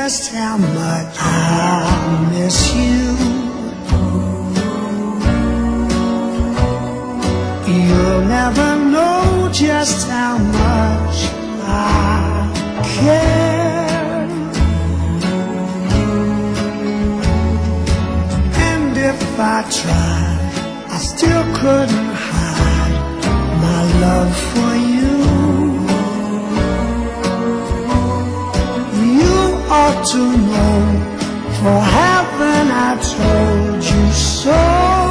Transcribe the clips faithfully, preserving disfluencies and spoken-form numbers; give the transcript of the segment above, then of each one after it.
just how much I miss you. You'll never know just how much I care. And if I tried, I still couldn't hide my love for you. You ought to know, for haven't I told you so?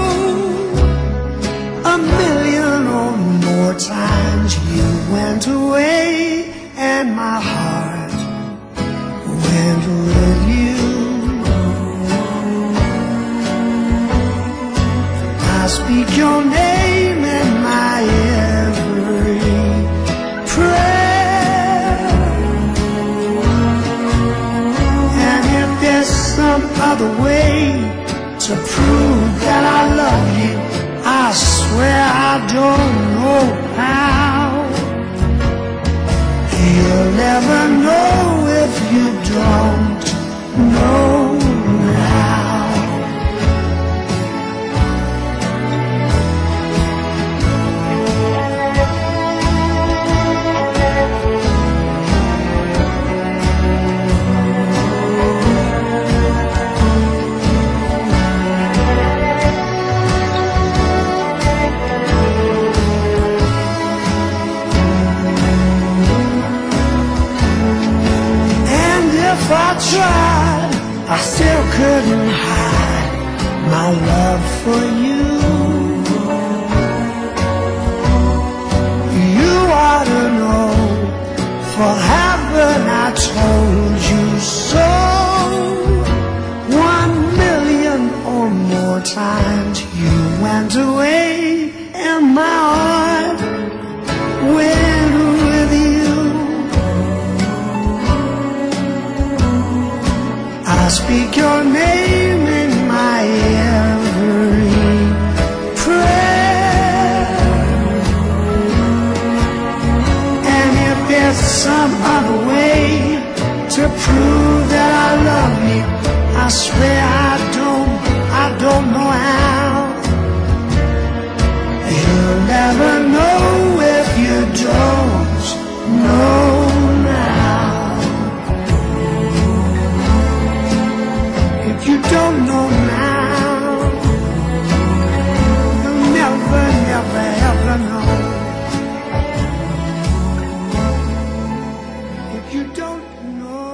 A million or more times you went away, and my heart went with you. I speak your name in my every prayer, and if there's some other way to prove that I love you, I swear I don't know how. You'll never know if you don't know now. If I tried, I still couldn't hide my love for you. You ought to know, for haven't I told you so? One million or more times you went away, and my heart went with you. I speak your name in my every prayer, and if there's some other way to prove that I love you, I swear I don't, I don't know how. You'll never know if you don't know now. You don't know now, you'll never, never, ever know. If you don't know